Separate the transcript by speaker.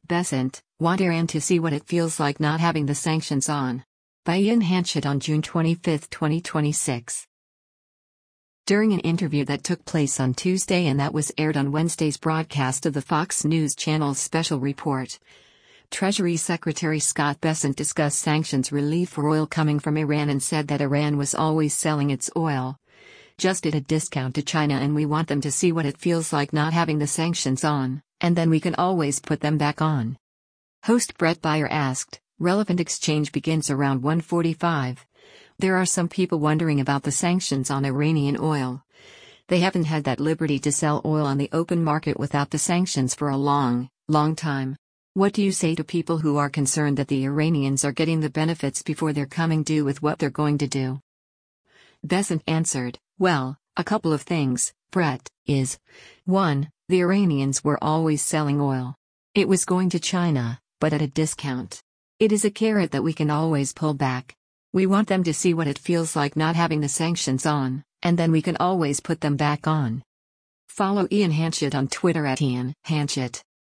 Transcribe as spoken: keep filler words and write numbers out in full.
Speaker 1: Besant, want Iran to see what it feels like not having the sanctions on. By Ian Hanchett on June twenty-fifth, twenty twenty-six. During an interview that took place on Tuesday and that was aired on Wednesday's broadcast of the Fox News Channel's special report, Treasury Secretary Scott Bessent discussed sanctions relief for oil coming from Iran and said that Iran was always selling its oil, just at a discount to China, and we want them to see what it feels like not having the sanctions on, and then we can always put them back on. Host Brett Baier asked, relevant exchange begins around one forty-five. There are some people wondering about the sanctions on Iranian oil. They haven't had that liberty to sell oil on the open market without the sanctions for a long, long time. What do you say to people who are concerned that the Iranians are getting the benefits before they're coming due with what they're going to do? Bessent answered, well, a couple of things, Brett, is one. The Iranians were always selling oil. It was going to China, but at a discount. It is a carrot that we can always pull back. We want them to see what it feels like not having the sanctions on, and then we can always put them back on. Follow Ian Hanchett on Twitter at Ian Hanchett.